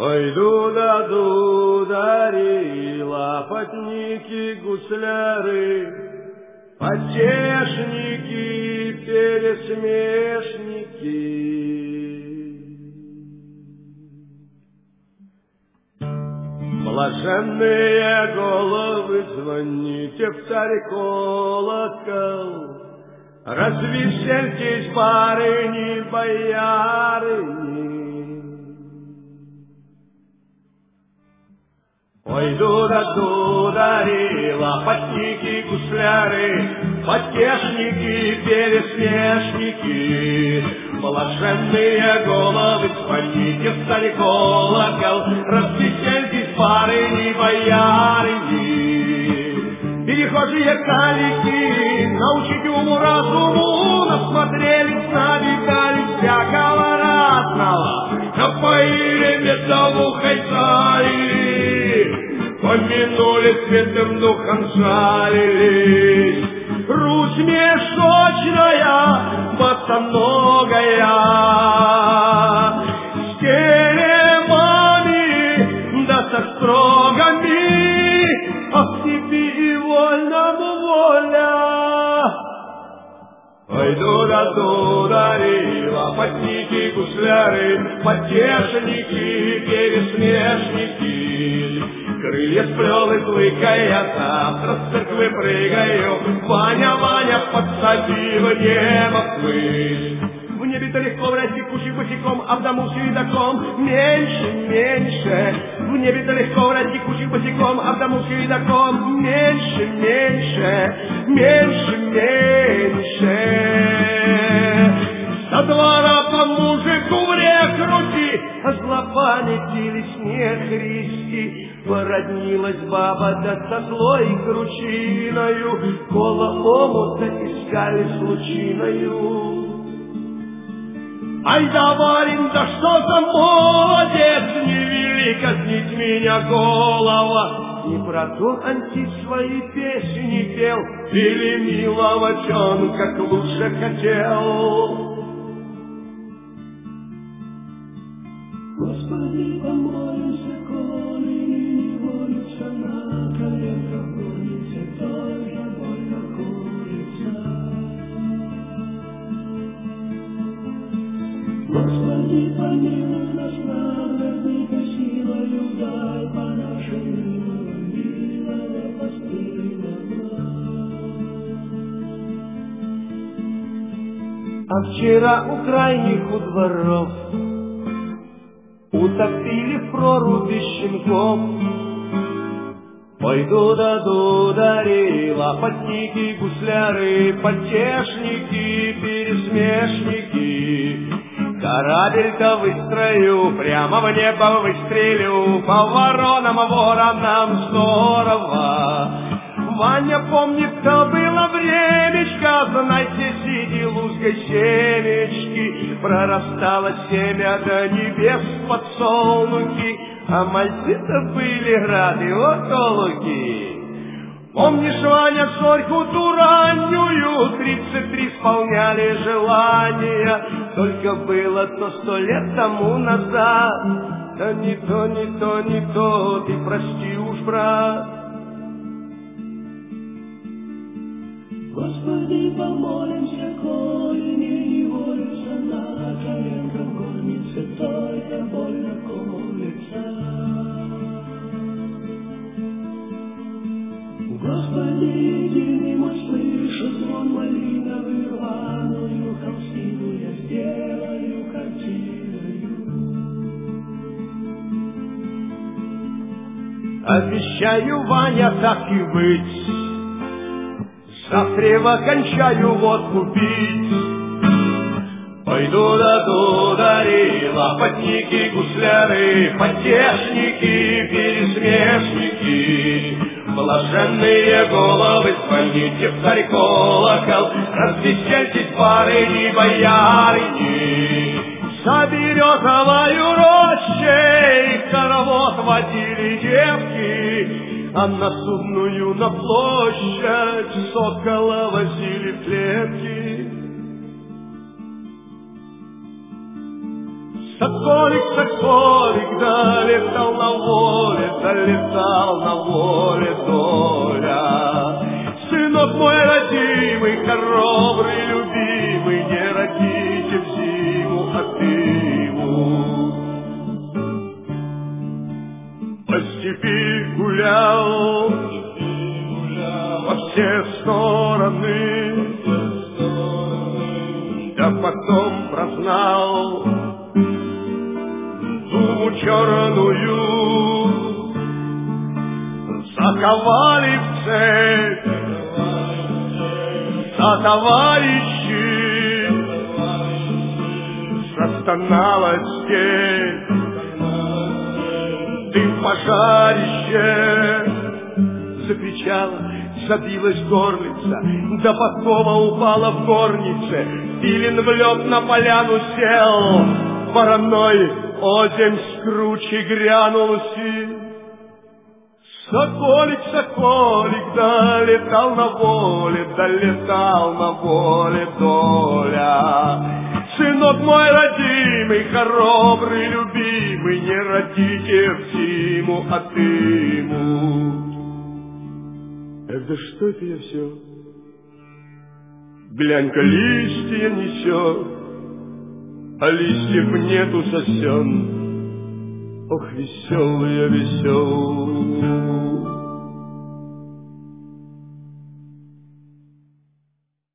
Ой, дуда-дудари, лопатники, гусляры, потешники, пересмешники. Блаженные головы, звоните в царь колокол, развесельтесь, барыни, боярыни. Ой, дуда-дудари, лопатники, гусляры, потешники, пересмешники. Блаженные головы, звоните в царь колокол, развесельтесь, барыни, боярыни. Перехожие калики, научите уму-разуму, насмотрелись, навекались всякого разного, напоили медовухой залили, помянули святым духом жалились. Русь мешочная, босоногая, с теремами да со строгами, а в степи и вольному воля. Ой, дуда-дудари, лопатники, гусляры, потешники, пересмешники. Крылья сплел и клыкая, завтра с церквы прыгаю, Ваня, Ваня, подсади в небо ввысь. В небе-то легко врать текущий босиком, а в дому седаком меньше, меньше. В небе-то легко врать текущий босиком, а в дому седаком меньше, меньше, меньше, меньше. Со двора по мужику в рекруте, а злопамятились не христи. Породнилась баба да со злой кручиною, коло омута искали случиною. Ай да, барин, да что за молодец, не вели казнить меня голова. И про то Антип свои песни пел, или милого он как лучше хотел. Господи, помолимся, коли не волится на коленках горнице, тоже больно колется. Господи, помилуй нас, праведника, силою дай по нашей милая постигла. А вчера у крайних у дворов утопили в проруби щенков. Ой, дуда-дудари, лопатники, гусляры, потешники, пересмешники. Корабль-то выстрою, прямо в небо выстрелю, по воронам здорово. Ваня помнит, то было времечко, знайте, сиди лузгой семечки, прорастало семя до небес подсолнухи, а мальцы-то были рады околуки. Помнишь, Ваня, зорьку ту раннюю, 33 исполняли желания, только было то 100 лет тому назад. Да не то, не то, не то, ты прости уж, брат. Господи, помолимся, коли не волится на коленках горнице, только больно колется. Господи, единый мой, слышу звон малиновый, рваную холстину я сделаю картиною. Обещаю, Ваня, так и быть, завтра кончаю водку пить. Ой, дуда-дудари, лопатники, гусляры, потешники, пересмешники. Блаженные головы, звоните в царь колокол, развесельтесь, барыни, боярыни. За березовою рощей хоровод водили девки, а на Судную на площадь сокола возили в клетки. Соколик, соколик, долетал на воле доля. Сынок мой родимый, хоробрый, любимый, не родите в зиму, а ты ему. По степи гулял, во все стороны, да потом прознал думу черную. Заковали в цепь товарищи, застонала степь, дым пожарище, закричала, забилась горлица, до подкова упала в горнице, Филин в лед на поляну сел, вороной озимь с кручи грянул сил. Соколик, соколик, долетал на воле доля. Сынок мой родимый, хоробрый, любимый, не родите в зиму, а ты ему. Эх, да что это я все? Глянь-ка, листья несет, а листьев нету совсем. Ох, веселый я, весел.